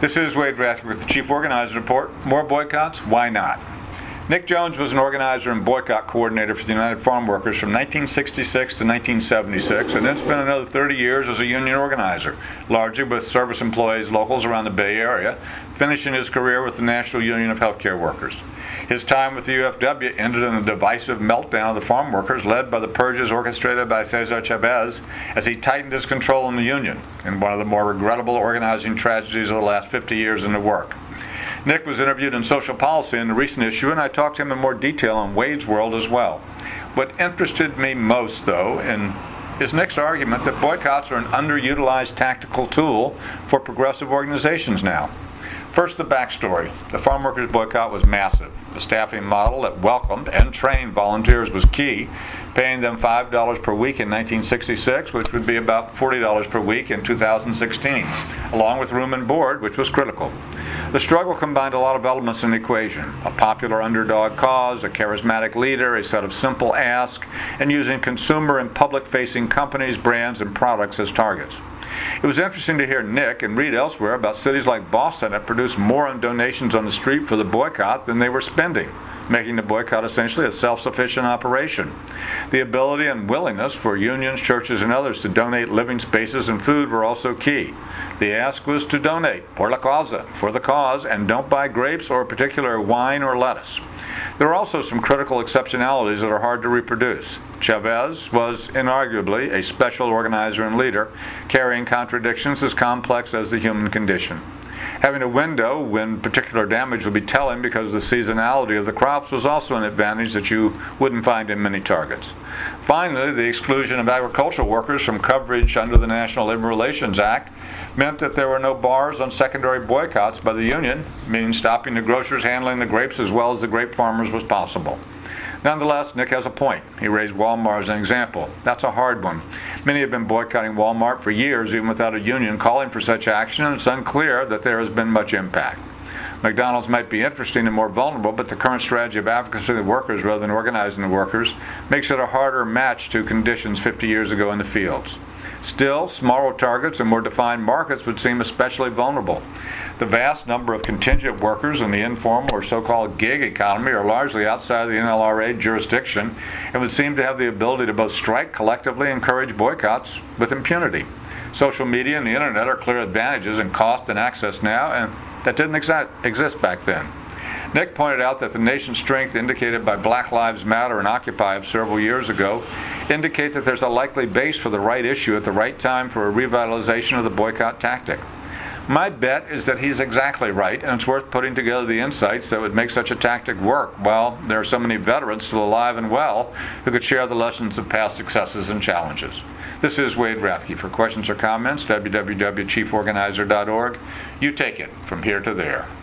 This is Wade Rathke with the Chief Organizer Report. More boycotts? Why not? Nick Jones was an organizer and boycott coordinator for the United Farm Workers from 1966 to 1976, and then spent another 30 years as a union organizer, largely with service employees, locals around the Bay Area, finishing his career with the National Union of Healthcare Workers. His time with the UFW ended in the divisive meltdown of the farm workers, led by the purges orchestrated by Cesar Chavez as he tightened his control in the union, in one of the more regrettable organizing tragedies of the last 50 years in the work. Nick was interviewed in Social Policy in the recent issue, and I talked to him in more detail on Wade's World as well. What interested me most, though, is Nick's argument that boycotts are an underutilized tactical tool for progressive organizations now. First, the backstory. The farm workers' boycott was massive. The staffing model that welcomed and trained volunteers was key, paying them $5 per week in 1966, which would be about $40 per week in 2016, along with room and board, which was critical. The struggle combined a lot of elements in the equation: a popular underdog cause, a charismatic leader, a set of simple asks, and using consumer and public-facing companies, brands, and products as targets. It was interesting to hear Nick and read elsewhere about cities like Boston that produced more on donations on the street for the boycott than they were spending, making the boycott essentially a self-sufficient operation. The ability and willingness for unions, churches, and others to donate living spaces and food were also key. The ask was to donate, por la causa, for the cause, and don't buy grapes or particular wine or lettuce. There are also some critical exceptionalities that are hard to reproduce. Chavez was inarguably a special organizer and leader, carrying contradictions as complex as the human condition. Having a window when particular damage would be telling because of the seasonality of the crops was also an advantage that you wouldn't find in many targets. Finally, the exclusion of agricultural workers from coverage under the National Labor Relations Act meant that there were no bars on secondary boycotts by the union, meaning stopping the grocers handling the grapes as well as the grape farmers was possible. Nonetheless, Nick has a point. He raised Walmart as an example. That's a hard one. Many have been boycotting Walmart for years, even without a union calling for such action, and it's unclear that there has been much impact. McDonald's might be interesting and more vulnerable, but the current strategy of advocacy of the workers rather than organizing the workers makes it a harder match to conditions 50 years ago in the fields. Still, smaller targets and more defined markets would seem especially vulnerable. The vast number of contingent workers in the informal or so-called gig economy are largely outside of the NLRA jurisdiction and would seem to have the ability to both strike collectively and encourage boycotts with impunity. Social media and the internet are clear advantages in cost and access now, and that didn't exist back then. Nick pointed out that the nation's strength indicated by Black Lives Matter and Occupy of several years ago indicate that there's a likely base for the right issue at the right time for a revitalization of the boycott tactic. My bet is that he's exactly right, and it's worth putting together the insights that would make such a tactic work. Well, there are so many veterans still alive and well who could share the lessons of past successes and challenges. This is Wade Rathke. For questions or comments, www.chieforganizer.org. You take it from here to there.